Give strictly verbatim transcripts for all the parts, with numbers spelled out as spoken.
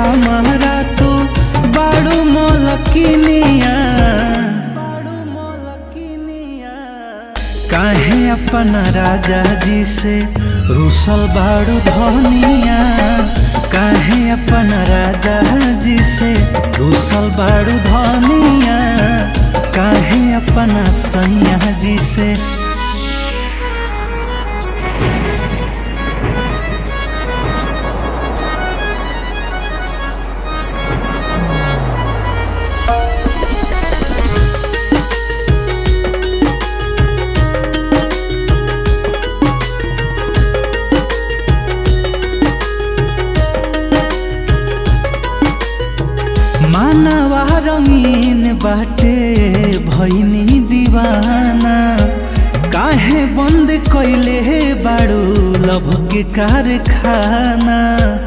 हमारा तो बाड़ू मलकिनिया काहे अपना राजा जी से रुसल बाड़ू धनिया काहे अपना राजा जी से रुसल बाड़ू धनिया काहे अपना सैया जी से। मानवा रंगीन बाटे भैनी दीवाना काहे बंद कैले बाड़ू लभ के कारखाना।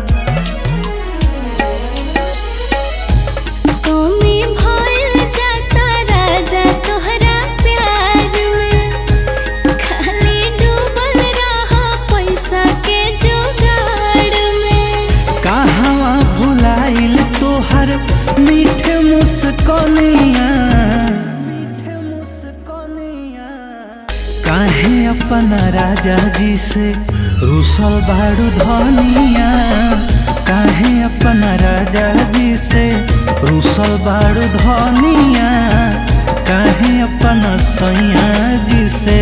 मीठे मुस्कानिया काहे अपना राजा जी से रुसल बाड़ू धनिया काहे अपना राजा जी से रुसल बाड़ू धनिया काहे अपना सैया जी से।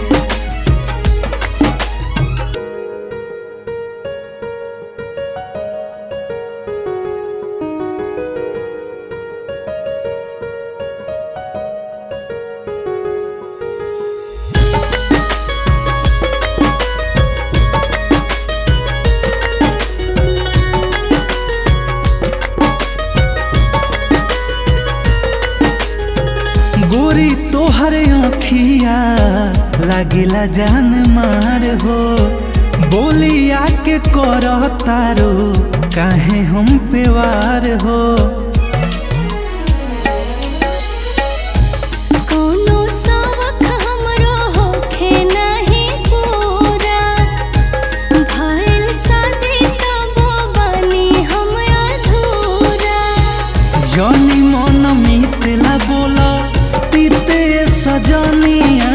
गोरी तोहर आँखिया लागिला जान मार हो बोलिया के कर तारो काहे हम पे वार हो। जानी मन मितला बोला तीते सजनिया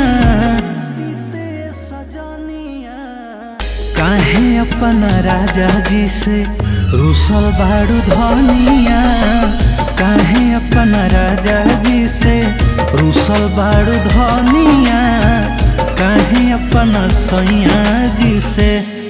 काहे अपना राजा जी से रुसल बाड़ू धनिया काहे अपना राजा जी से रुसल बाड़ू धनिया काहे अपना सैया जी से।